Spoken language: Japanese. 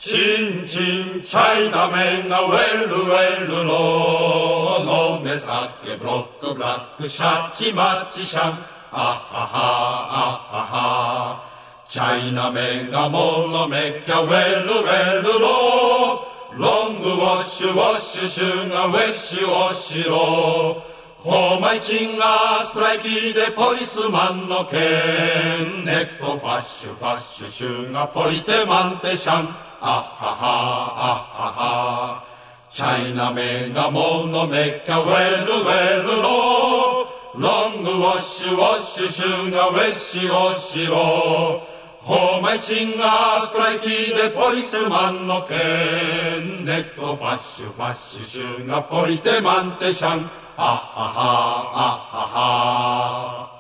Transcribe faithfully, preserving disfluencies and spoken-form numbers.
チンチンチャイナメンがウェルウェルロ飲め酒ブロックブラックシャッチマッチシャンあははあははチャイナメンがものめきゃウェルウェルロロングウォッシュウォッシュシュガーウェッシュウォッシュロホーマイチンがストライキでポリスマンの剣ネクトファッシュファッシュシュガーポリテマンテシャンあははあははチャイナメンがものめきゃウェルウェルロロングウォッシュウォッシュシュガーウェッシュウォッシュロホーマイチンがストライキでポリスマンの剣ネクトファッシュファッシュシュガーポリテマンテシャンあははあはは